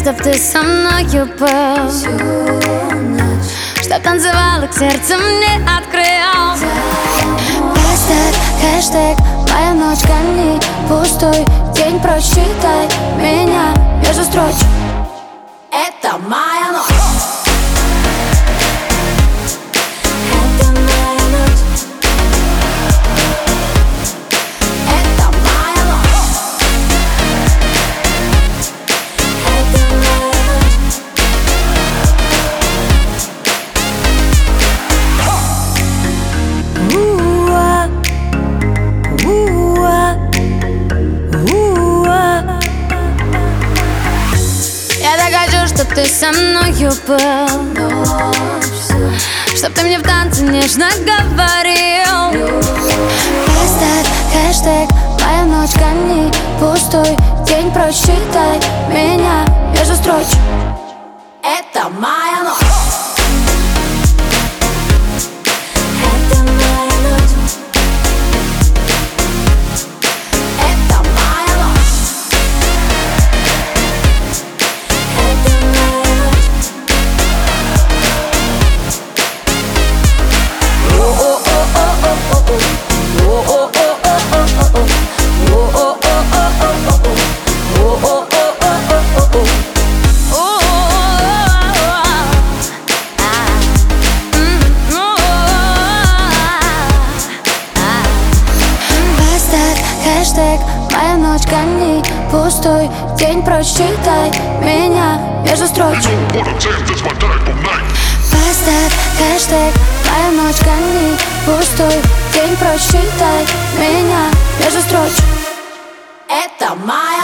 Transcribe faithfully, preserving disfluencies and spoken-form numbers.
чтоб ты со мною был, чтоб танцевал и к сердцу мне открыл. Хэштег, хэштег, моя ночка не пустой день, просчитай меня между строчек. Это моя ночь. Чтоб ты со мною был, чтоб ты мне в танце нежно говорил. Хэштег, хэштег, моя ночка не пустой день, просчитай меня между строчек. Это моя ночь. Хэштег, моя ночка не пустой день, просчитай меня между строчек. Поставь хэштег, моя ночка не пустой день, просчитай меня между строчек. Это моя